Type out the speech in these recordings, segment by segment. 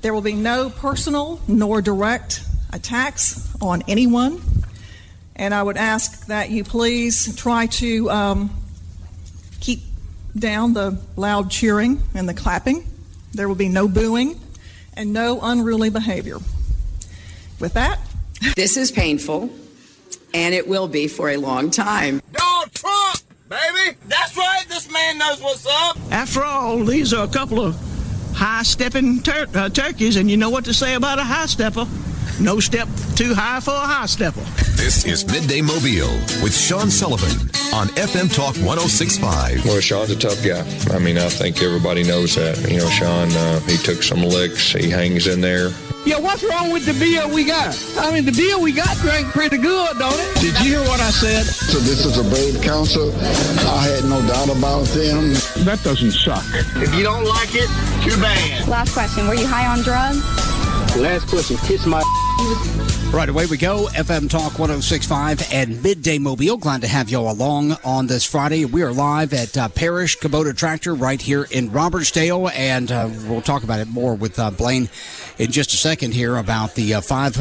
There will be no personal nor direct attacks on anyone. And I would ask that you please try to keep down the loud cheering and the clapping. There will be no booing and no unruly behavior. With that, this is painful, and it will be for a long time. Donald Trump, baby! That's right, this man knows what's up! After all, these are a couple of high-stepping turkeys, and you know what to say about a high-stepper. No step too high for a high-stepper. This is Midday Mobile with Sean Sullivan on FM Talk 106.5. Well, Sean's a tough guy. I mean, I think everybody knows that. You know, Sean, he took some licks. He hangs in there. Yeah, what's wrong with the beer we got? I mean, the beer we got drank pretty good, don't it? Did you hear what I said? So this is a brave council. I had no doubt about them. That doesn't suck. If you don't like it, too bad. Last question, were you high on drugs? Last question, kiss my... Right, away we go. FM Talk 106.5 and Midday Mobile. Glad to have y'all along on this Friday. We are live at Parrish Kubota Tractor right here in Robertsdale, and we'll talk about it more with Blaine in just a second here about the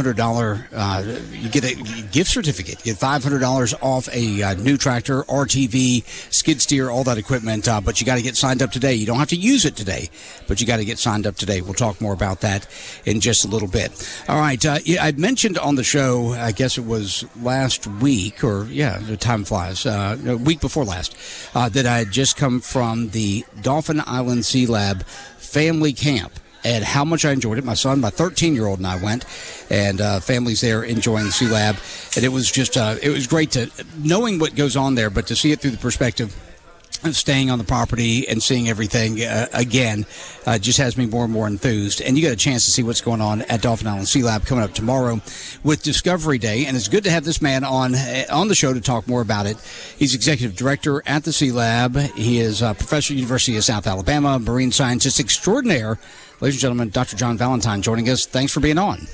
$500. You get a gift certificate. You get $500 off a new tractor, RTV, skid steer, all that equipment, but you got to get signed up today. You don't have to use it today, but you got to get signed up today. We'll talk more about that in just a little bit. All right, I'd mentioned on the show, I guess it was last week, or the time flies, a week before last, that I had just come from the Dauphin Island Sea Lab family camp, and how much I enjoyed it. My son, my 13-year-old, and I went, and families there enjoying the Sea Lab, and it was just, it was great to, knowing what goes on there, but to see it through the perspective of staying on the property and seeing everything again just has me more and more enthused. And you got a chance to see what's going on at Dauphin Island Sea Lab coming up tomorrow with Discovery Day. And it's good to have this man on the show to talk more about it. He's executive director at the Sea Lab. He is a professor at the University of South Alabama, marine scientist extraordinaire. Ladies and gentlemen, Dr. John Valentine joining us. Thanks for being on.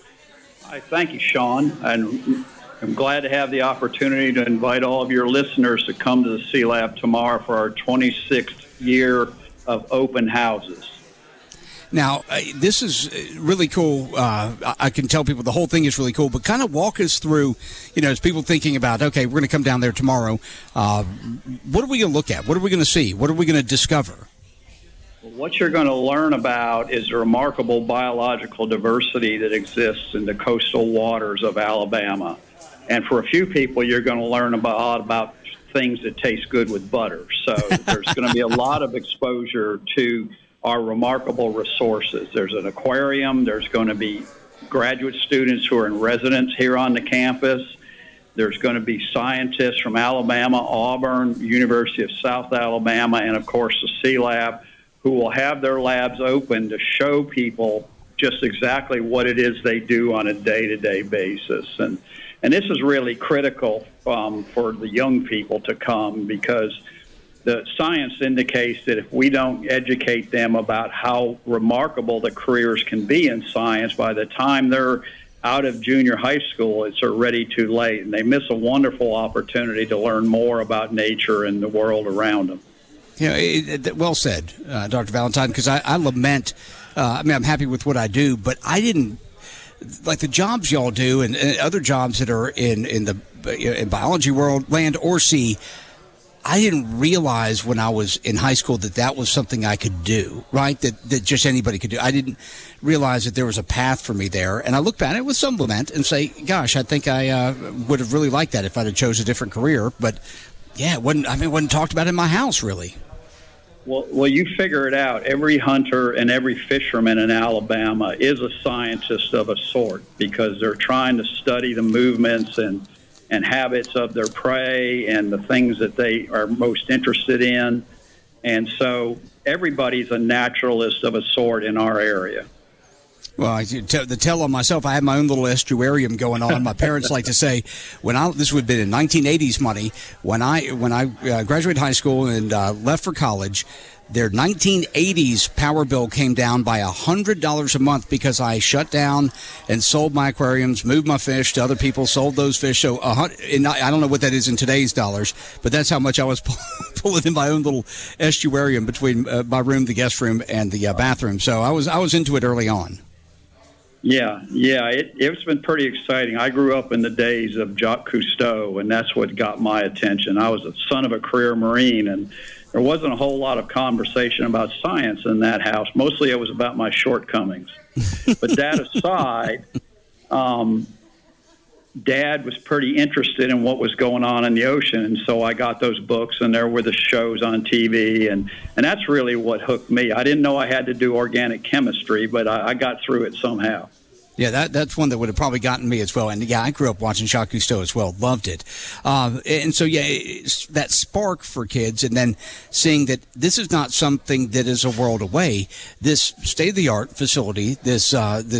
Hi, thank you, Sean. And I'm glad to have the opportunity to invite all of your listeners to come to the Sea Lab tomorrow for our 26th year of open houses. Now, this is really cool. I can tell people the whole thing is really cool, but kind of walk us through, as people thinking about, okay, we're going to come down there tomorrow. What are we going to look at? What are we going to see? What are we going to discover? What you're going to learn about is the remarkable biological diversity that exists in the coastal waters of Alabama. And for a few people, you're going to learn about things that taste good with butter. So there's going to be a lot of exposure to our remarkable resources. There's an aquarium. There's going to be graduate students who are in residence here on the campus. There's going to be scientists from Alabama, Auburn, University of South Alabama, and, of course, the Sea Lab, who will have their labs open to show people just exactly what it is they do on a day-to-day basis. And this is really critical for the young people to come, because the science indicates that if we don't educate them about how remarkable the careers can be in science, by the time they're out of junior high school, it's already too late, and they miss a wonderful opportunity to learn more about nature and the world around them. Well said, Dr. Valentine, because I lament, I'm happy with what I do, but I didn't, like the jobs y'all do and other jobs that are in the in biology world, land or sea, I didn't realize when I was in high school that was something I could do, right? That just anybody could do. I didn't realize that there was a path for me there. And I look back at it with some lament and say, gosh, I think I would have really liked that if I'd have chose a different career. But yeah, it wasn't talked about in my house, really. Well, you figure it out. Every hunter and every fisherman in Alabama is a scientist of a sort, because they're trying to study the movements and habits of their prey and the things that they are most interested in. And so everybody's a naturalist of a sort in our area. Well, the tell on myself, I have my own little estuarium going on. My parents like to say, this would have been in 1980s money, when I graduated high school and left for college, Their 1980s power bill came down by $100 a month because I shut down and sold my aquariums, moved my fish to other people, sold those fish. So and I don't know what that is in today's dollars, but that's how much I was pulling in my own little estuarium between my room, the guest room, and the bathroom. So I was into it early on. Yeah, it's been pretty exciting. I grew up in the days of Jacques Cousteau, and that's what got my attention. I was a son of a career Marine, and there wasn't a whole lot of conversation about science in that house. Mostly it was about my shortcomings. But that aside, Dad was pretty interested in what was going on in the ocean, and so I got those books, and there were the shows on TV, and that's really what hooked me. I didn't know I had to do organic chemistry, but I got through it somehow. Yeah, that's one that would have probably gotten me as well. And, yeah, I grew up watching Jacques Cousteau as well. Loved it. And so, yeah, it's that spark for kids, and then seeing that this is not something that is a world away. This state-of-the-art facility, this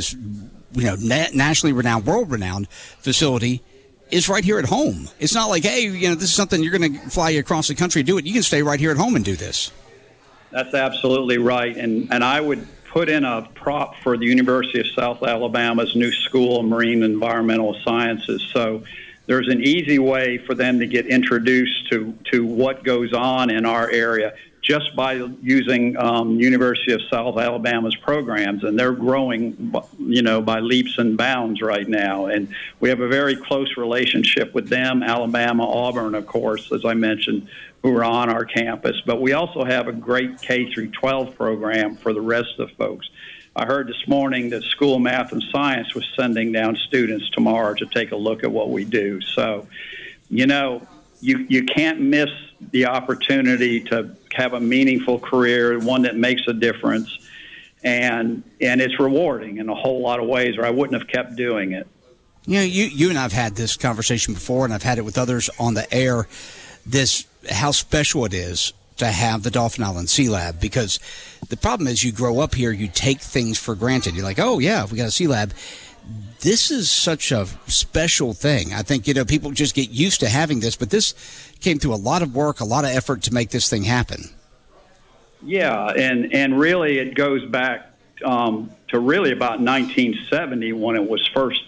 nationally renowned, world-renowned facility is right here at home. It's not like, hey, this is something you're going to fly across the country to do it. You can stay right here at home and do this. That's absolutely right. And I would put in a prop for the University of South Alabama's new School of Marine and Environmental Sciences. So there's an easy way for them to get introduced to what goes on in our area just by using University of South Alabama's programs, and they're growing, by leaps and bounds right now. And we have a very close relationship with them, Alabama, Auburn, of course, as I mentioned, who are on our campus. But we also have a great K through 12 program for the rest of the folks. I heard this morning that School of Math and Science was sending down students tomorrow to take a look at what we do. So, you can't miss the opportunity to have a meaningful career, one that makes a difference, and it's rewarding in a whole lot of ways, or I wouldn't have kept doing it. You and I have had this conversation before, and I've had it with others on the air, how special it is to have the Dauphin Island Sea Lab, because the problem is you grow up here, you take things for granted. You're like, oh, yeah, we got a Sea Lab. This is such a special thing. I think, people just get used to having this, but this came through a lot of work, a lot of effort to make this thing happen. Yeah, and really it goes back to really about 1970 when it was first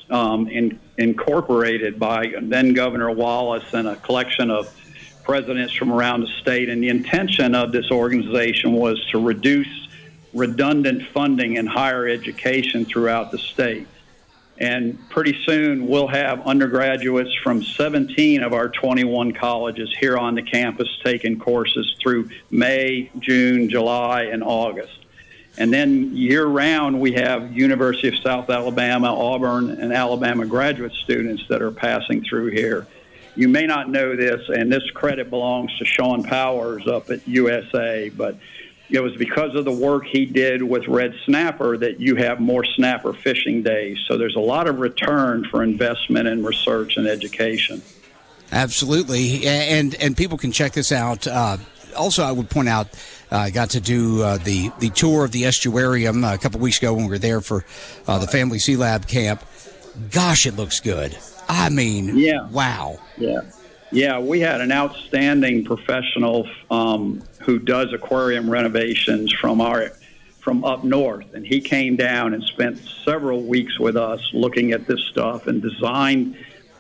incorporated by then Governor Wallace and a collection of presidents from around the state. And the intention of this organization was to reduce redundant funding in higher education throughout the state. And pretty soon we'll have undergraduates from 17 of our 21 colleges here on the campus taking courses through May, June, July, and August. And then year-round we have University of South Alabama, Auburn, and Alabama graduate students that are passing through here. You may not know this, and this credit belongs to Sean Powers up at USA, but it was because of the work he did with red snapper that you have more snapper fishing days. So there's a lot of return for investment in research and education. Absolutely. And people can check this out. Also, I would point out, I got to do the tour of the estuarium a couple weeks ago when we were there for the Family Sea Lab camp. Gosh, it looks good. I mean, yeah. Wow. Yeah, we had an outstanding professional who does aquarium renovations from up north, and he came down and spent several weeks with us looking at this stuff and designed,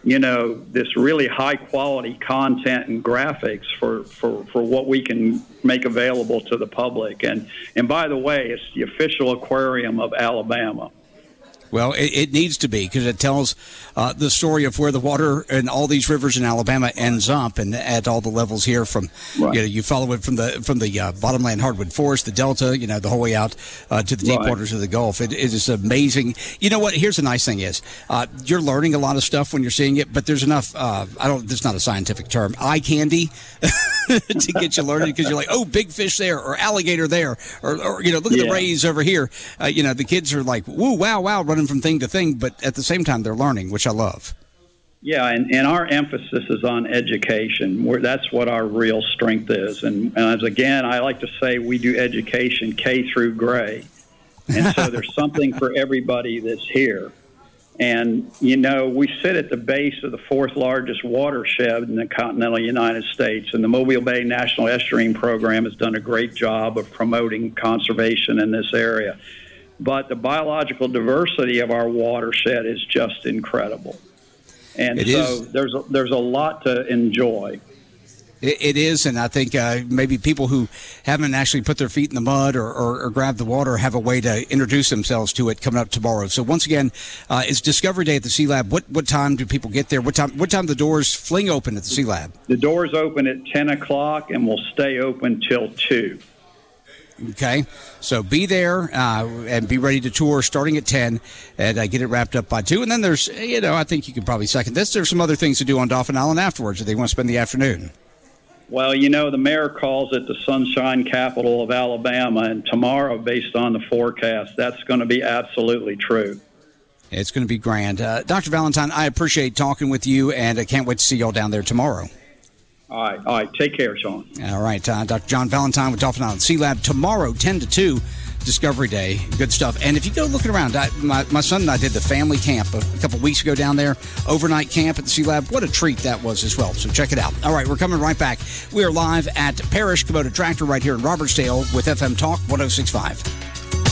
this really high quality content and graphics for what we can make available to the public. And by the way, it's the official aquarium of Alabama. Well, it needs to be, because it tells the story of where the water in all these rivers in Alabama ends up, and at all the levels here from, right. You follow it from the bottomland hardwood forest, the delta, the whole way out to the deep waters of the Gulf. It is amazing. You know what? Here's the nice thing is, you're learning a lot of stuff when you're seeing it, but there's enough, this is not a scientific term, eye candy to get you learning, because you're like, oh, big fish there, or alligator there, or look at the rays over here. The kids are like, woo, wow, running from thing to thing, but at the same time they're learning, which I love. Yeah, and our emphasis is on education. That's what our real strength is. And as again, I like to say we do education K through gray. And so there's something for everybody that's here. And, you know, we sit at the base of the fourth largest watershed in the continental United States, and the Mobile Bay National Estuarine Program has done a great job of promoting conservation in this area. But the biological diversity of our watershed is just incredible. And there's a lot to enjoy. It is, and I think maybe people who haven't actually put their feet in the mud or grabbed the water have a way to introduce themselves to it coming up tomorrow. So once again, it's Discovery Day at the Sea Lab. What time do people get there? What time the doors fling open at the Sea Lab? The doors open at 10 o'clock and will stay open till 2. Okay, so be there and be ready to tour starting at 10 and get it wrapped up by 2. And then there's, I think you could probably second this. There's some other things to do on Dauphin Island afterwards if they want to spend the afternoon. Well, the mayor calls it the sunshine capital of Alabama, and tomorrow, based on the forecast, that's going to be absolutely true. It's going to be grand. Dr. Valentine, I appreciate talking with you, and I can't wait to see y'all down there tomorrow. All right. Take care, Sean. All right. Dr. John Valentine with Dauphin Island Sea Lab tomorrow, 10 to 2. Discovery Day. Good stuff. And if you go looking around, my son and I did the family camp a couple weeks ago down there, overnight camp at the Sea Lab. What a treat that was as well. So check it out. All right, we're coming right back. We are live at Parrish Kubota Tractor right here in Robertsdale with FM Talk 106.5.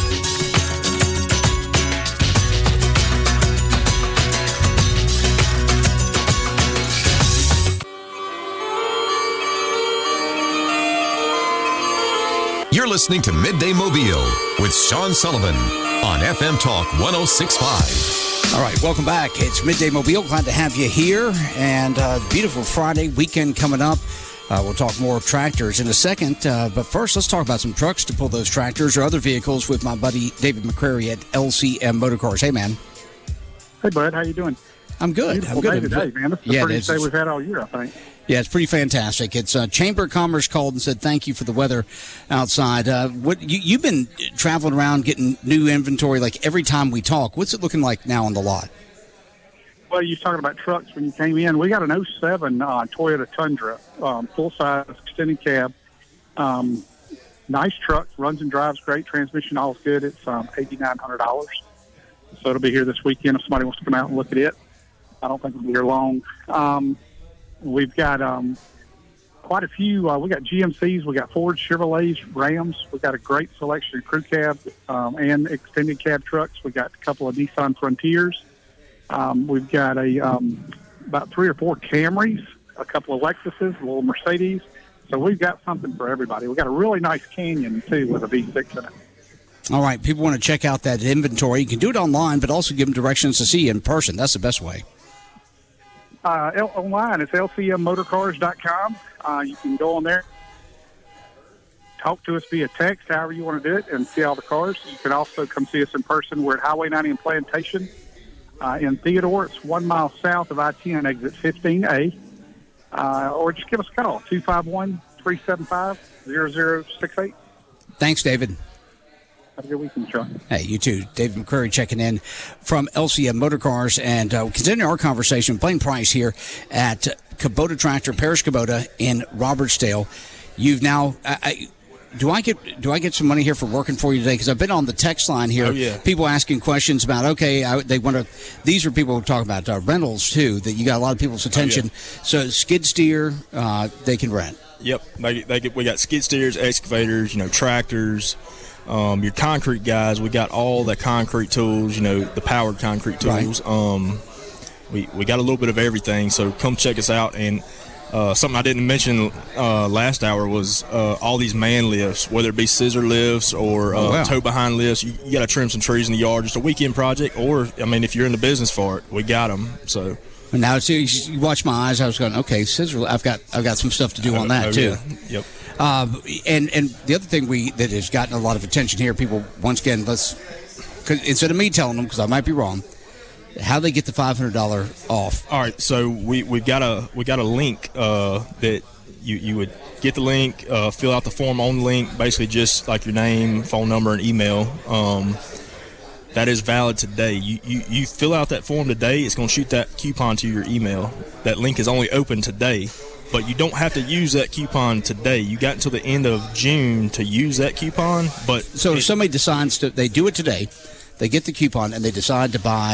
You're listening to Midday Mobile with Sean Sullivan on FM Talk 106.5. All right, welcome back. It's Midday Mobile. Glad to have you here. And beautiful Friday weekend coming up. We'll talk more tractors in a second. But first, let's talk about some trucks to pull those tractors or other vehicles with my buddy David McCrary at LCM Motorcars. Hey, man. Hey, bud. How you doing? I'm good. Beautiful day today, man. This is the prettiest day we've had all year, I think. Yeah, it's pretty fantastic. It's Chamber of Commerce called and said thank you for the weather outside. You've been traveling around getting new inventory like every time we talk. What's it looking like now on the lot? Well, you were talking about trucks when you came in. We got an 07 Toyota Tundra, full-size, extended cab. Nice truck, runs and drives great. Transmission, all's good. It's $8,900. So it'll be here this weekend if somebody wants to come out and look at it. I don't think it'll be here long. We've got quite a few. We got GMCs, we got Ford, Chevrolets, Rams. We got a great selection of crew cab and extended cab trucks. We got a couple of Nissan Frontiers. We've got about 3 or 4 Camrys, a couple of Lexuses, a little Mercedes. So we've got something for everybody. We've got a really nice Canyon, too, with a V6 in it. All right, people want to check out that inventory. You can do it online, but also give them directions to see in person. That's the best way. Online, it's lcmmotorcars.com. You can go on there, talk to us via text, however you want to do it, and see all the cars. You can also come see us in person. We're at Highway 90 and Plantation in Theodore. It's 1 mile south of I-10, exit 15A. Or just give us a call, 251-375-0068. Thanks, David. Have a good weekend, Sean. Hey, you too. David McCrary checking in from LCM Motorcars. And continuing our conversation, Blaine Price here at Kubota Tractor, Parrish Kubota in Robertsdale. You've now... Do I get some money here for working for you today? Because I've been on the text line here. Oh, yeah. People asking questions about, they want to... These are people who talk about rentals, too, that you got a lot of people's attention. Oh, yeah. So skid steer, they can rent. Yep. We got skid steers, excavators, tractors... your concrete guys, we got all the concrete tools, the powered concrete tools. Right. We got a little bit of everything, so come check us out. And something I didn't mention last hour was all these man lifts, whether it be scissor lifts or tow behind lifts. You got to trim some trees in the yard, just a weekend project. Or, if you're in the business for it, we got them. So. Now, you watch my eyes. I was going, okay, scissor. I've got some stuff to do on that too. Yeah. Yep. And the other thing that has gotten a lot of attention here, people, once again, instead of me telling them, because I might be wrong, how they get the $500 off. All right, so we got a link that you would get the link, fill out the form on the link, basically just like your name, phone number, and email. That is valid today. You fill out that form today, it's going to shoot that coupon to your email. That link is only open today. But you don't have to use that coupon today. You got until the end of June to use that coupon. But so if somebody decides they do it today, they get the coupon and they decide to buy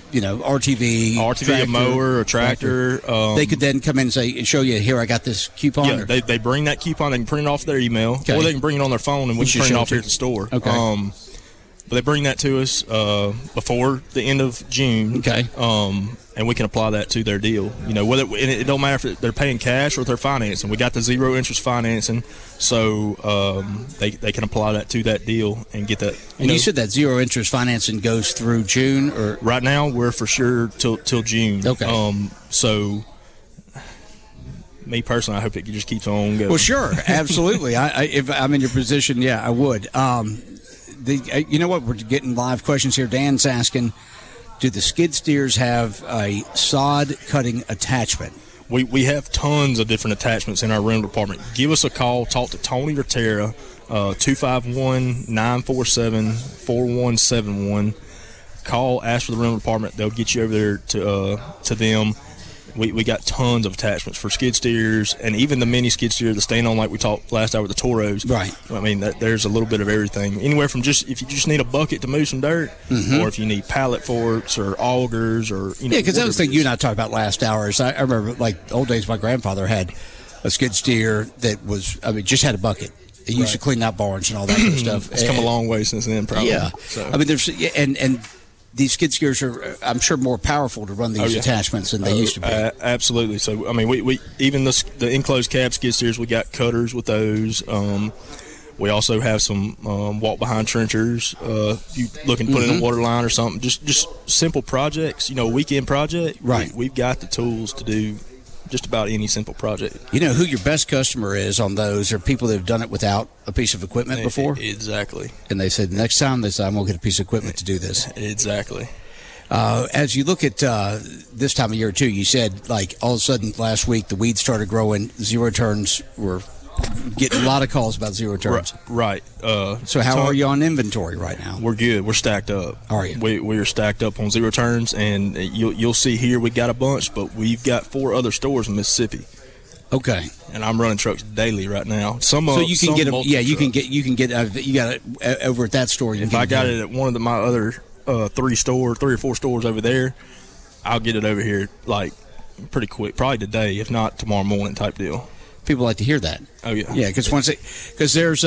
RTV, a mower, a tractor. They could then come in and show you, here, I got this coupon. Yeah, they bring that coupon. They can print it off their email, or they can bring it on their phone, and we can print it off here at the store. Okay. But they bring that to us before the end of June. Okay. And we can apply that to their deal. Whether and it don't matter if they're paying cash or if they're financing. We got the 0 interest financing, so they can apply that to that deal and get that. And you said that 0 interest financing goes through June, or right now we're for sure till June. Okay. So. Me personally, I hope it just keeps on going. Well, sure, absolutely. If I'm in your position, yeah, I would. You know what? We're getting live questions here. Dan's asking, do the skid steers have a sod cutting attachment? We have tons of different attachments in our rental department. Give us a call. Talk to Tony or Tara, 251-947-4171. Call, ask for the rental department. They'll get you over there to them. We got tons of attachments for skid steers, and even the mini skid steer, the stand on like we talked last hour with the Toros. Right. I mean, there's a little bit of everything. Anywhere from if you just need a bucket to move some dirt, or if you need pallet forks or augers or Yeah, because that was the thing you and I talked about last hour. Is I remember like old days. My grandfather had a skid steer that was just had a bucket. It used to clean out barns and all that kind of stuff. It's come a long way since then, probably. Yeah. So. I mean, there's and these skid steers are, I'm sure, more powerful to run these attachments than they used to be. Absolutely. So, I mean, we even the enclosed cab skid steers, we got cutters with those. We also have some walk-behind trenchers. You looking to put in a water line or something, just simple projects, weekend project. Right. We've got the tools to do just about any simple project. You know who your best customer is on those are people that have done it without a piece of equipment before? Exactly. And they said, next time I'm going to get a piece of equipment to do this. Exactly. As you look at this time of year, too, you said, like, all of a sudden last week the weeds started growing. 0 turns were getting a lot of calls about 0 turns. Right. So how are you on inventory right now? We're good. We're stacked up. Are you? We are stacked up on 0 turns, and you'll see here we got a bunch, but we've got 4 other stores in Mississippi. Okay. And I'm running trucks daily right now. So you can get them. Yeah, you can get. You got it over at that store. If I got it at one of my other 3 or 4 stores over there, I'll get it over here like pretty quick, probably today, if not tomorrow morning type deal. People like to hear that. Oh yeah, yeah. Because there's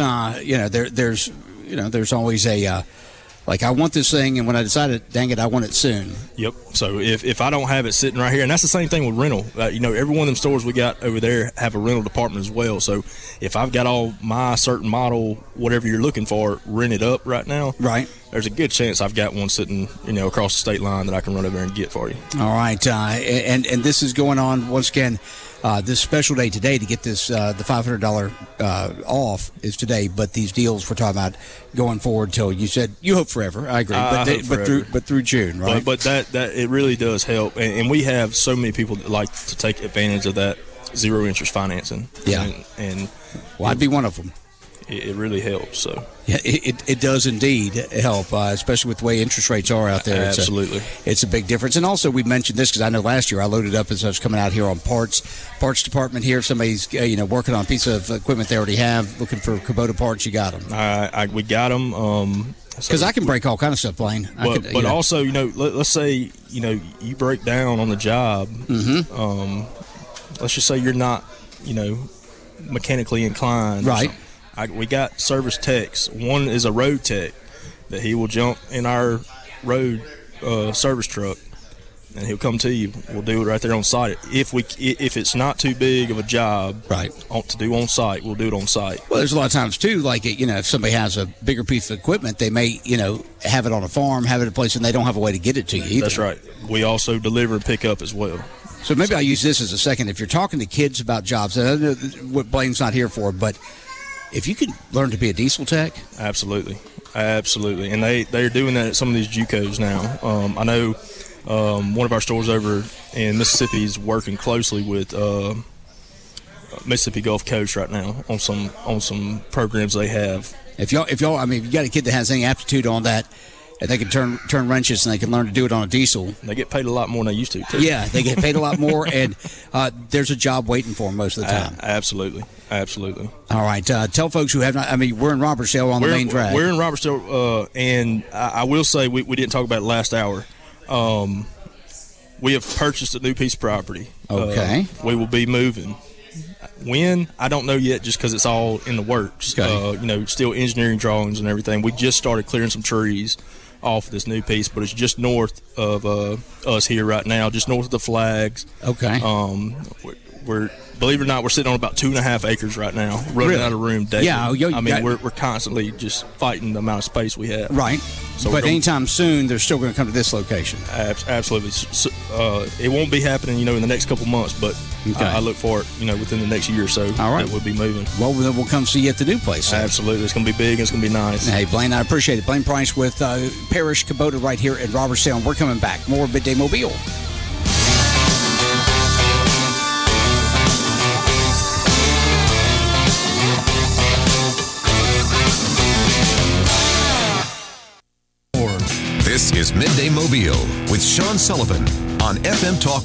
there's always a like, I want this thing, and when I decided, dang it, I want it soon. Yep. So if I don't have it sitting right here, and that's the same thing with rental. Every one of them stores we got over there have a rental department as well. So if I've got all my certain model, whatever you're looking for, rented up right now, right, there's a good chance I've got one sitting, across the state line that I can run over there and get for you. All right. And this is going on once again. This special day today to get this the $500 off is today, but these deals we're talking about going forward till you said you hope forever. I agree, but through June, right? But that it really does help, and we have so many people that like to take advantage of that 0 interest financing. Yeah, and I'd be one of them. It really helps. So yeah, it does indeed help, especially with the way interest rates are out there. Absolutely, it's a big difference. And also, we mentioned this because I know last year I loaded up as I was coming out here on parts department here. If somebody's working on a piece of equipment they already have, looking for Kubota parts, you got them. We got them. Because I can break all kind of stuff, Blaine. But also, let's say you break down on the job. Mm-hmm. Let's just say you're not mechanically inclined, right? We got service techs. One is a road tech that he will jump in our road service truck, and he'll come to you. We'll do it right there on site. If it's not too big of a job, right, to do on site, we'll do it on site. Well, there's a lot of times too, like if somebody has a bigger piece of equipment, they may have it on a farm, have it in a place, and they don't have a way to get it to you either. That's right. We also deliver and pick up as well. So maybe I'll use this as a second. If you're talking to kids about jobs, and I know what Blaine's not here for, but if you could learn to be a diesel tech. Absolutely. And they're doing that at some of these JUCOs now. I know one of our stores over in Mississippi is working closely with Mississippi Gulf Coast right now on some programs they have. If you got a kid that has any aptitude on that, and they can turn wrenches and they can learn to do it on a diesel. They get paid a lot more than they used to, too. Yeah, they get paid a lot more, and there's a job waiting for them most of the time. Absolutely. All right. Tell folks who have not, we're in Robertsdale on the main drag. We're in Robertsdale, and I will say we didn't talk about it last hour. We have purchased a new piece of property. Okay. We will be moving. When? I don't know yet, just because it's all in the works. Okay. Still engineering drawings and everything. We just started clearing some trees off this new piece, but it's just north of us here right now, just north of the flags. Okay. We're believe it or not, we're sitting on about 2.5 acres right now, running out of room daily. Yeah, we're constantly just fighting the amount of space we have. Right. So but anytime soon, they're still going to come to this location. Absolutely. It won't be happening, in the next couple months, but I look for it, within the next year or so. All right. That we'll be moving. Well, then we'll come see you at the new place. Absolutely. It's going to be big. It's going to be nice. Hey, Blaine, I appreciate it. Blaine Price with Parish Kubota right here at Robertstown. We're coming back. More Midday Mobile. This is Midday Mobile with Sean Sullivan on FM Talk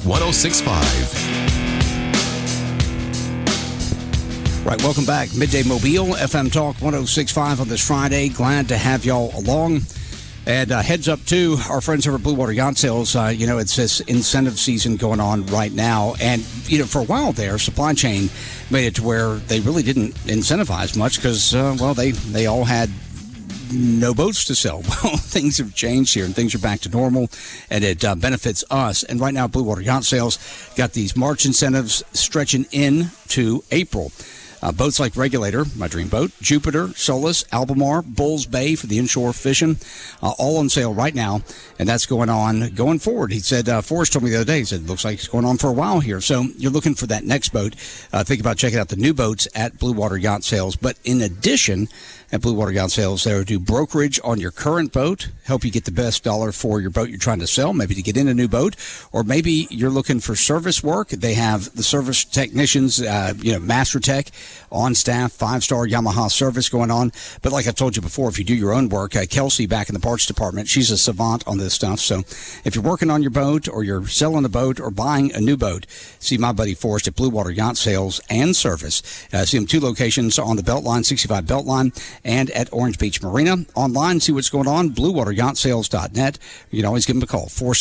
106.5. Right, welcome back. Midday Mobile, FM Talk 106.5 on this Friday. Glad to have y'all along. And heads up to our friends over at Blue Water Yacht Sales. It's this incentive season going on right now. And, for a while there, supply chain made it to where they really didn't incentivize much because, they all had no boats to sell. Well, things have changed here and things are back to normal, and it benefits us. And right now, Blue Water Yacht Sales got these March incentives stretching into April. Boats like Regulator, my dream boat, Jupiter, Solus, Albemarle, Bulls Bay for the inshore fishing, all on sale right now, and that's going on going forward. He said, Forrest told me the other day, he said, it looks like it's going on for a while here. So you're looking for that next boat. Think about checking out the new boats at Blue Water Yacht Sales. But in addition, at Blue Water Yacht Sales, they do brokerage on your current boat, help you get the best dollar for your boat you're trying to sell, maybe to get in a new boat, or maybe you're looking for service work. They have the service technicians, Master Tech on staff, 5-star Yamaha service going on. But like I've told you before, if you do your own work, Kelsey back in the parts department, she's a savant on this stuff. So if you're working on your boat or you're selling a boat or buying a new boat, see my buddy Forrest at Blue Water Yacht Sales and Service. See him 2 locations on the Beltline, 65 Beltline, and at Orange Beach Marina. Online, see what's going on, bluewateryachtSales.net. You can always give them a call,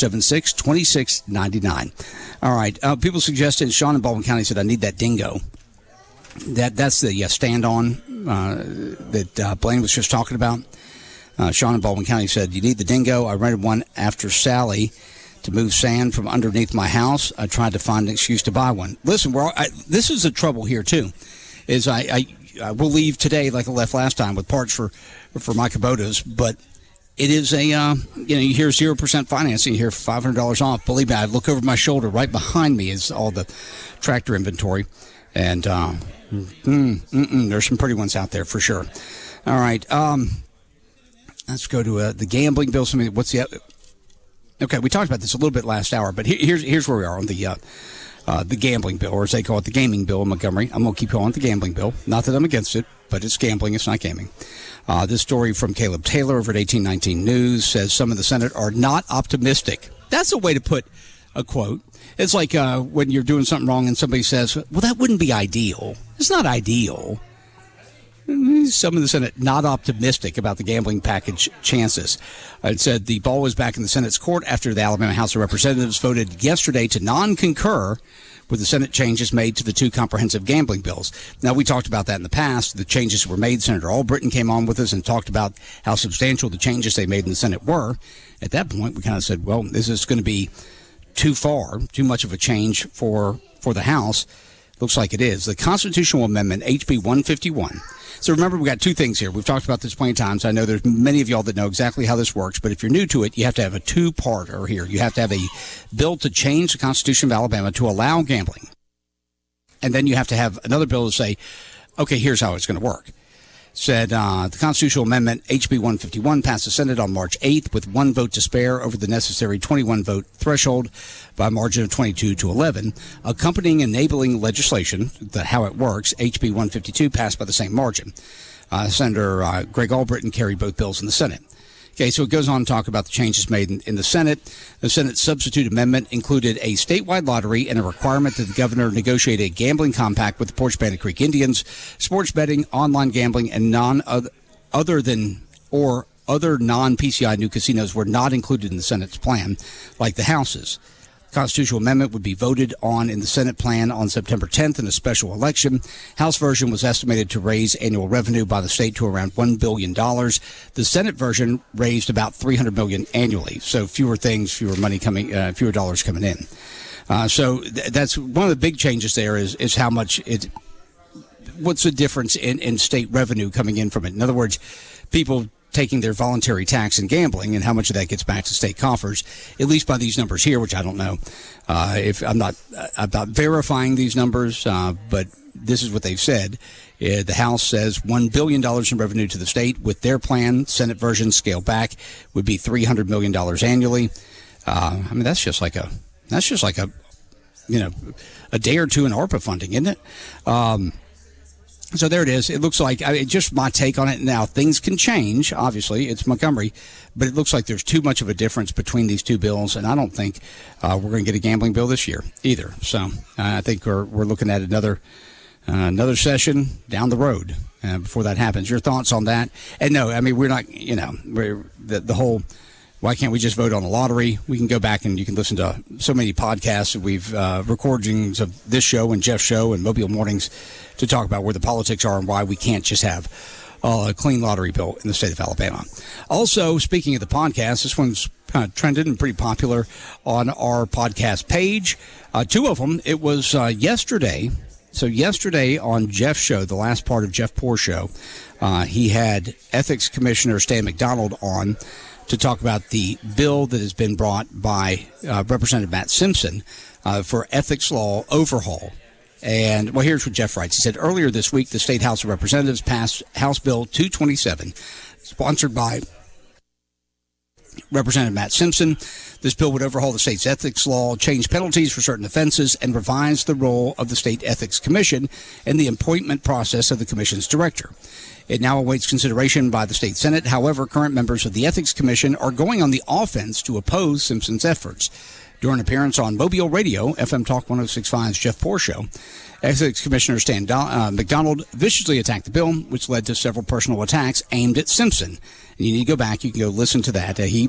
476-2699. All right, people suggested, Sean in Baldwin County said, I need that dingo. That's the stand-on that Blaine was just talking about. Sean in Baldwin County said, you need the dingo. I rented one after Sally to move sand from underneath my house. I tried to find an excuse to buy one. Listen, this is the trouble here, too, is I will leave today like I left last time with parts for my Kubotas, but it is a, you hear 0% financing, you hear $500 off. Believe me, I look over my shoulder. Right behind me is all the tractor inventory. And there's some pretty ones out there for sure. All right. Let's go to the gambling bill. Okay, we talked about this a little bit last hour, but here's where we are on the gambling bill, or as they call it, the gaming bill in Montgomery. I'm going to keep calling it the gambling bill. Not that I'm against it, but it's gambling. It's not gaming. This story from Caleb Taylor over at 1819 News says some in the Senate are not optimistic. That's a way to put a quote. It's like when you're doing something wrong and somebody says, well, that wouldn't be ideal. It's not ideal. Some in the Senate not optimistic about the gambling package chances. It said the ball was back in the Senate's court after the Alabama House of Representatives voted yesterday to non-concur with the Senate changes made to the 2 comprehensive gambling bills. Now, we talked about that in the past. The changes were made. Senator Albritton came on with us and talked about how substantial the changes they made in the Senate were. At that point, we kind of said, well, this is going to be too much of a change for the House. Looks like it is. The constitutional amendment, HB 151. So remember, we got 2 things here. We've talked about this plenty of times. I know there's many of y'all that know exactly how this works, but if you're new to it, you have to have a 2-parter here. You have to have a bill to change the Constitution of Alabama to allow gambling. And then you have to have another bill to say, okay, here's how it's going to work. Said the constitutional amendment, HB 151, passed the Senate on March 8th with 1 vote to spare over the necessary 21-vote threshold by a margin of 22-11. Accompanying enabling legislation, how it works, HB 152, passed by the same margin. Senator Greg Albritton carried both bills in the Senate. Okay, so it goes on to talk about the changes made in the Senate. The Senate substitute amendment included a statewide lottery and a requirement that the governor negotiate a gambling compact with the Porch Bandit Creek Indians, sports betting, online gambling, and other non-PCI new casinos were not included in the Senate's plan, like the House's. Constitutional amendment would be voted on in the Senate plan on September 10th in a special election. House version was estimated to raise annual revenue by the state to around $1 billion. The Senate version raised about $300 million annually. So fewer things, fewer dollars coming in. So that's one of the big changes there is how much what's the difference in state revenue coming in from it? In other words, people taking their voluntary tax and gambling and how much of that gets back to state coffers, at least by these numbers here, which I don't know. If I'm not verifying these numbers, but this is what they've said. The House says $1 billion in revenue to the state. With their plan, Senate version scaled back would be $300 million annually. I mean, that's just like a day or two in ARPA funding, isn't it? So there it is. It looks like, just my take on it now, things can change. Obviously, it's Montgomery, but it looks like there's too much of a difference between these two bills, and I don't think we're going to get a gambling bill this year either. So I think we're looking at another session down the road before that happens. Your thoughts on that? And no, I mean, we're not, the whole, why can't we just vote on a lottery? We can go back and you can listen to so many podcasts. We've recordings of this show and Jeff's show and Mobile Mornings to talk about where the politics are and why we can't just have a clean lottery bill in the state of Alabama. Also, speaking of the podcast, this one's kind of trended and pretty popular on our podcast page. Two of them. It was yesterday. So yesterday on Jeff's show, the last part of Jeff Poor's show, he had Ethics Commissioner Stan McDonald on to talk about the bill that has been brought by Representative Matt Simpson for ethics law overhaul. And, well, here's what Jeff writes. He said, earlier this week, the State House of Representatives passed House Bill 227, sponsored by Representative Matt Simpson. This bill would overhaul the state's ethics law, change penalties for certain offenses, and revise the role of the State Ethics Commission and the appointment process of the commission's director. It now awaits consideration by the state Senate. However, current members of the Ethics Commission are going on the offense to oppose Simpson's efforts. During an appearance on Mobile Radio, FM Talk 106.5's Jeff Poor Show, Ethics Commissioner Stan McDonald viciously attacked the bill, which led to several personal attacks aimed at Simpson. And you need to go back. You can go listen to that. It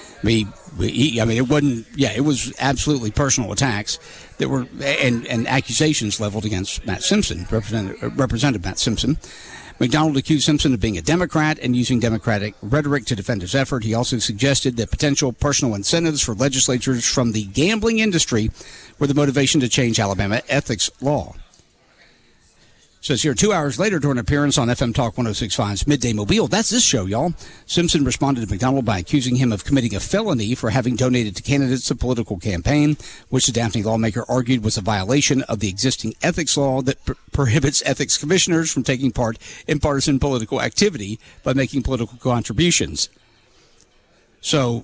was absolutely personal attacks that were and accusations leveled against Matt Simpson, Representative Matt Simpson. McDonald accused Simpson of being a Democrat and using Democratic rhetoric to defend his effort. He also suggested that potential personal incentives for legislators from the gambling industry were the motivation to change Alabama ethics law. Says here, 2 hours later, during an appearance on FM Talk 106.5's Midday Mobile, that's this show, y'all, Simpson responded to McDonald by accusing him of committing a felony for having donated to candidates a political campaign, which the Daphne lawmaker argued was a violation of the existing ethics law that prohibits ethics commissioners from taking part in partisan political activity by making political contributions. So,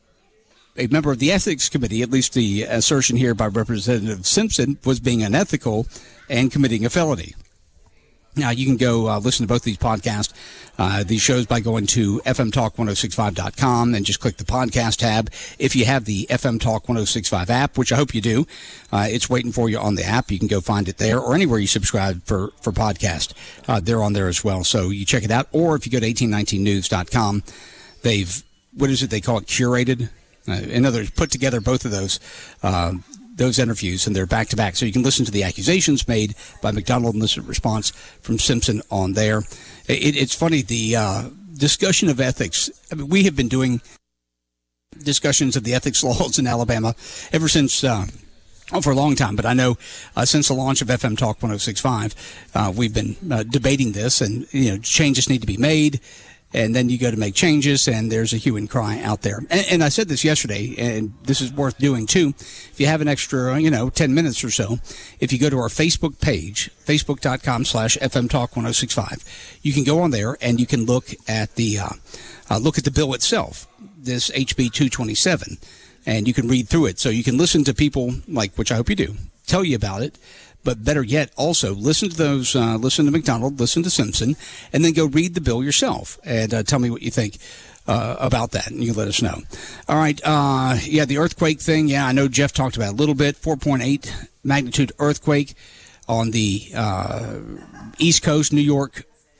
a member of the Ethics Committee, at least the assertion here by Representative Simpson, was being unethical and committing a felony. Now, you can go listen to both these podcasts, these shows, by going to fmtalk1065.com and just click the podcast tab. If you have the FM Talk 1065 app, which I hope you do, it's waiting for you on the app. You can go find it there or anywhere you subscribe for podcast. They're on there as well. So you check it out. Or if you go to 1819news.com, they've, what is it they call it, curated? In other words, put together both of those interviews, and they're back-to-back. So you can listen to the accusations made by McDonald and listen to response from Simpson on there. It's funny, the discussion of ethics. I mean, we have been doing discussions of the ethics laws in Alabama ever since, for a long time. But I know since the launch of FM Talk 106.5, we've been debating this, and changes need to be made. And then you go to make changes, and there's a hue and cry out there. And I said this yesterday, and this is worth doing too. If you have an extra, 10 minutes or so, if you go to our Facebook page, facebook.com/FM Talk 1065, you can go on there and you can look at the bill itself, this HB 227, and you can read through it. So you can listen to people, which I hope you do, tell you about it. But better yet, also listen to those, listen to McDonald, listen to Simpson, and then go read the bill yourself and tell me what you think about that, and you can let us know. All right, the earthquake thing, I know Jeff talked about it a little bit. 4.8 magnitude earthquake on the East Coast, New York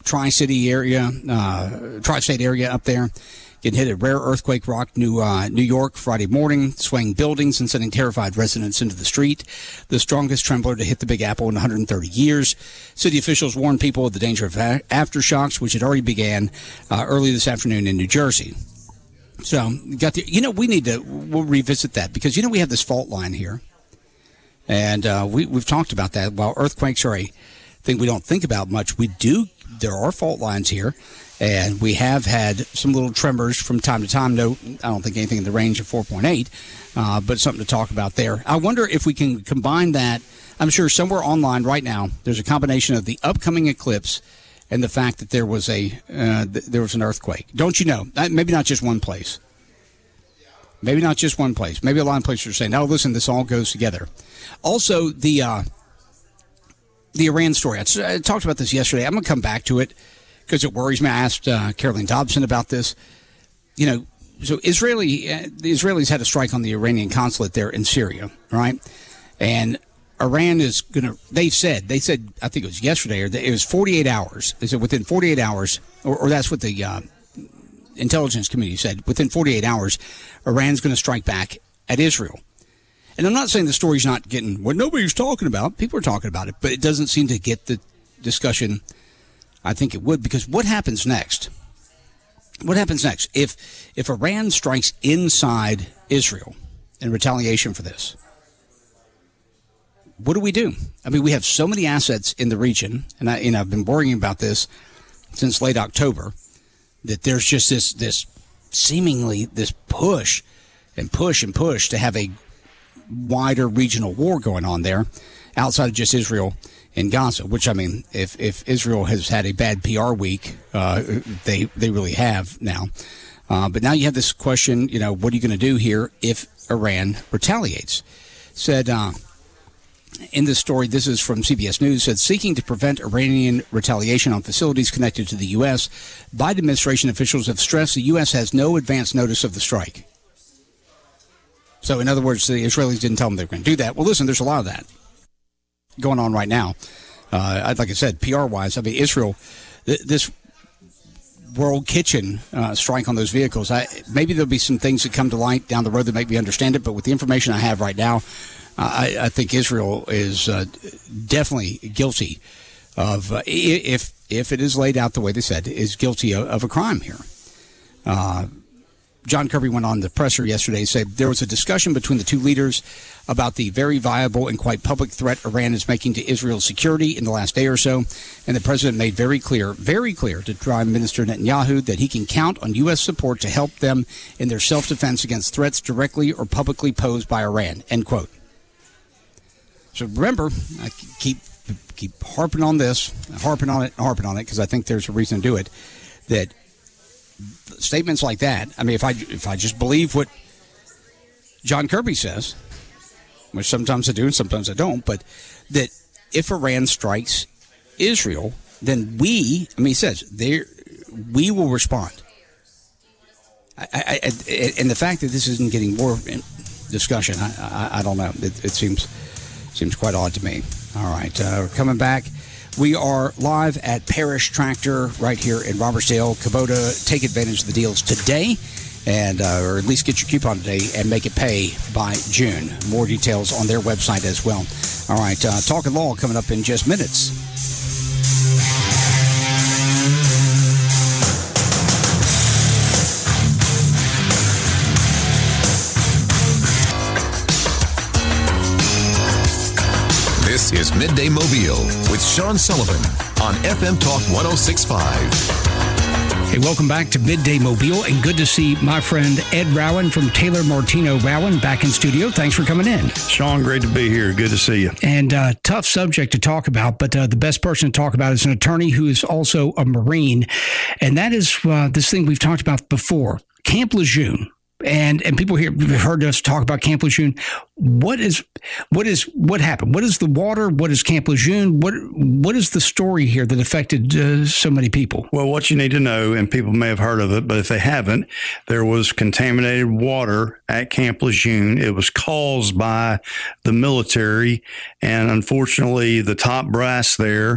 tri-city area, tri-state area up there. Getting hit. A rare earthquake rocked New York Friday morning, swaying buildings and sending terrified residents into the street. The strongest trembler to hit the Big Apple in 130 years. City officials warned people of the danger of aftershocks, which had already began early this afternoon in New Jersey. So, we'll revisit that because, we have this fault line here. And we've talked about that. While earthquakes are a thing we don't think about much, there are fault lines here. And we have had some little tremors from time to time. No, I don't think anything in the range of 4.8, but something to talk about there. I wonder if we can combine that. I'm sure somewhere online right now there's a combination of the upcoming eclipse and the fact that there was an earthquake. Don't you know? Maybe not just one place. Maybe not just one place. Maybe a lot of places are saying, "No, listen, this all goes together." Also, the Iran story. I talked about this yesterday. I'm going to come back to it, because it worries me. I asked Caroline Dobson about this. So the Israelis had a strike on the Iranian consulate there in Syria, right? And Iran is going to, they said, I think it was yesterday, or it was 48 hours. They said within 48 hours, or that's what the intelligence community said, within 48 hours, Iran's going to strike back at Israel. And I'm not saying the story's not getting what nobody's talking about. People are talking about it, but it doesn't seem to get the discussion I think it would, because what happens next? What happens next if Iran strikes inside Israel in retaliation for this? What do we do? I mean, we have so many assets in the region, and I've been worrying about this since late October, that there's just this seemingly this push to have a wider regional war going on there outside of just Israel in Gaza, which, I mean, if Israel has had a bad PR week, they really have now. But now you have this question, what are you going to do here if Iran retaliates? Said in this story, this is from CBS News, said seeking to prevent Iranian retaliation on facilities connected to the U.S., Biden administration officials have stressed the U.S. has no advance notice of the strike. So, in other words, the Israelis didn't tell them they were going to do that. Well, listen, there's a lot of that going on right now. Like I said, PR-wise, I mean, Israel, this World Kitchen strike on those vehicles, maybe there'll be some things that come to light down the road that make me understand it, but with the information I have right now, I think Israel is definitely guilty of, if it is laid out the way they said, is guilty of a crime here. John Kirby went on the presser yesterday and said there was a discussion between the two leaders about the very viable and quite public threat Iran is making to Israel's security in the last day or so. And the president made very clear to Prime Minister Netanyahu that he can count on U.S. support to help them in their self-defense against threats directly or publicly posed by Iran, end quote. So remember, I keep harping on this, harping on it, because I think there's a reason to do it, that statements like that, I mean, if I just believe what John Kirby says, which sometimes I do and sometimes I don't, but that if Iran strikes Israel, then he says, we will respond. And the fact that this isn't getting more discussion, I don't know. It seems quite odd to me. All right, we're coming back. We are live at Parish Tractor right here in Robertsdale. Kubota, take advantage of the deals today, and or at least get your coupon today and make it pay by June. More details on their website as well. All right, Talking Law coming up in just minutes. This is Midday Mobile with Sean Sullivan on FM Talk 106.5. Hey, welcome back to Midday Mobile, and good to see my friend Ed Rowan from Taylor Martino Rowan back in studio. Thanks for coming in. Sean, great to be here. Good to see you. And tough subject to talk about, but the best person to talk about is an attorney who is also a Marine, and that is this thing we've talked about before, Camp Lejeune. And people here have heard us talk about Camp Lejeune. What happened? What is the water? What is Camp Lejeune? What is the story here that affected so many people? Well, what you need to know, and people may have heard of it, but if they haven't, there was contaminated water at Camp Lejeune. It was caused by the military, and unfortunately, the top brass there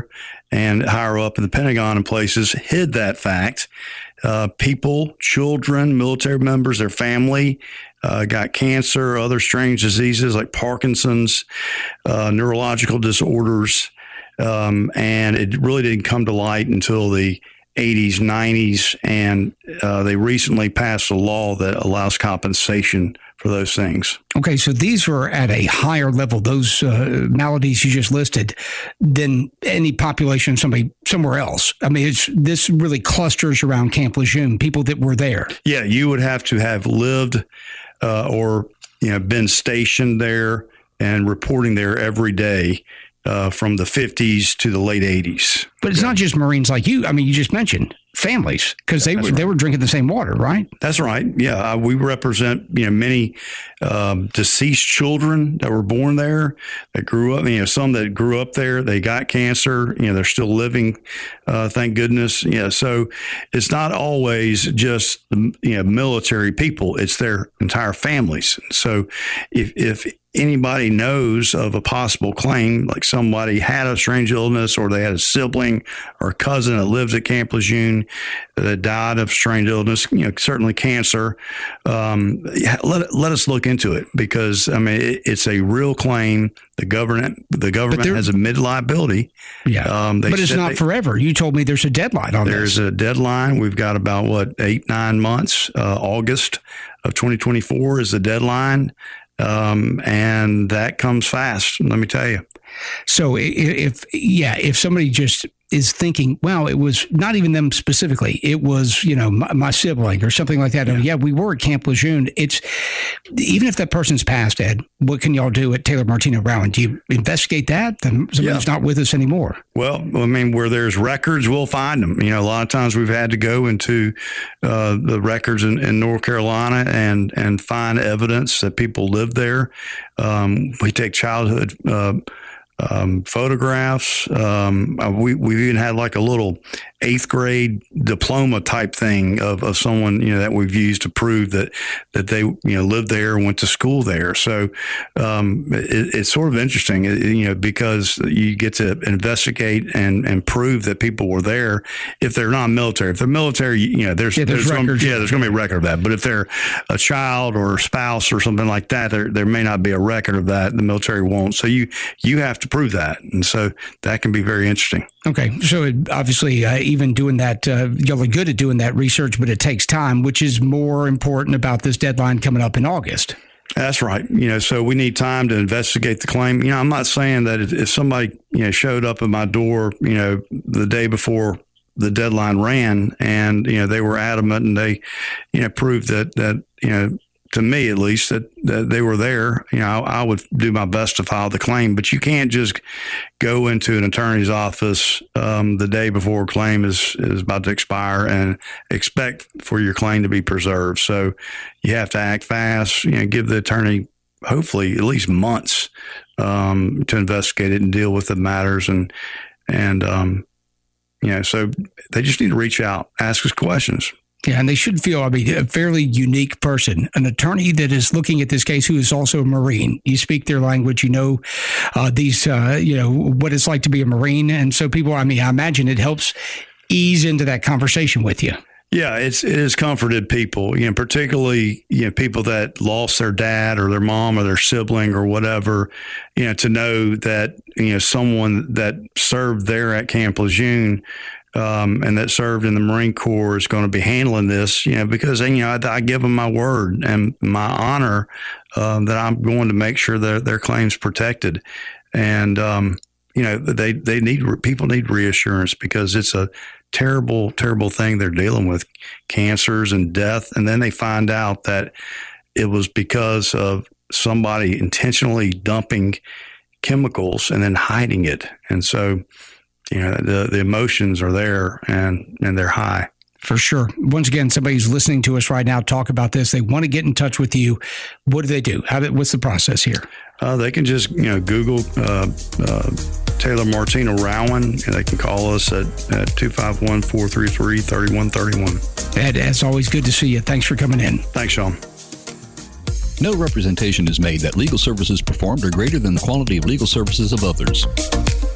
and higher up in the Pentagon and places hid that fact. People, children, military members, their family got cancer, other strange diseases like Parkinson's, neurological disorders, and it really didn't come to light until the 80s, 90s, and they recently passed a law that allows compensation for those things. Okay, so these were at a higher level, those maladies you just listed, than any population somewhere else. I mean, this really clusters around Camp Lejeune, people that were there. Yeah, you would have to have lived or been stationed there and reporting there every day from the 50s to the late 80s. But it's not just Marines like you. I mean, you just mentioned families, because they were drinking the same water, right? That's right. Yeah, we represent many deceased children that were born there, that grew up. Some that grew up there, they got cancer. They're still living, thank goodness. So it's not always just military people; it's their entire families. So if anybody knows of a possible claim, like somebody had a strange illness, or they had a sibling or a cousin that lives at Camp Lejeune that died of strange illness, certainly cancer, let us look into it, because it's a real claim. The government has admitted liability. Yeah, but it's not forever. You told me there's a deadline on this. There's a deadline. We've got about 8-9 months. August of 2024 is the deadline. And that comes fast, let me tell you. So if somebody just is thinking, well, it was not even them specifically, it was, my sibling or something like that. Yeah, we were at Camp Lejeune. It's, even if that person's passed, Ed, what can y'all do at Taylor Martino Rowan? Do you investigate that? Then somebody's not with us anymore. Well, where there's records, we'll find them. A lot of times we've had to go into the records in North Carolina and find evidence that people lived there. We take childhood photographs. We even had like a little 8th grade diploma type thing of someone, that we've used to prove that they, lived there and went to school there. So, it's sort of interesting, because you get to investigate and prove that people were there. If they're not military, if they're military, there's going to be a record of that. But if they're a child or a spouse or something like that, there may not be a record of that. The military won't. So you have to prove that. And so that can be very interesting. Okay. So obviously, even doing that, y'all are good at doing that research, but it takes time, which is more important about this deadline coming up in August. That's right. So we need time to investigate the claim. I'm not saying that if somebody, showed up at my door, the day before the deadline ran and, they were adamant and they, proved that, to me at least, that they were there, I would do my best to file the claim. But you can't just go into an attorney's office the day before a claim is about to expire and expect for your claim to be preserved. So you have to act fast, give the attorney hopefully at least months to investigate it and deal with the matters. And so they just need to reach out, ask us questions. Yeah, and they should feel, a fairly unique person, an attorney that is looking at this case who is also a Marine. You speak their language, what it's like to be a Marine. And so people, I imagine it helps ease into that conversation with you. Yeah, it has comforted people, particularly, people that lost their dad or their mom or their sibling or whatever, to know that, someone that served there at Camp Lejeune, and that served in the Marine Corps is going to be handling this, because, I give them my word and my honor, that I'm going to make sure that their claims protected. And, people need reassurance, because it's a terrible, terrible thing they're dealing with, cancers and death. And then they find out that it was because of somebody intentionally dumping chemicals and then hiding it. And so, the emotions are there and they're high. For sure. Once again, somebody's listening to us right now talk about this. They want to get in touch with you. What do? What's the process here? They can just, Google Taylor Martino Rowan, and they can call us at 251-433-3131. Ed, as always, good to see you. Thanks for coming in. Thanks, Sean. No representation is made that legal services performed are greater than the quality of legal services of others.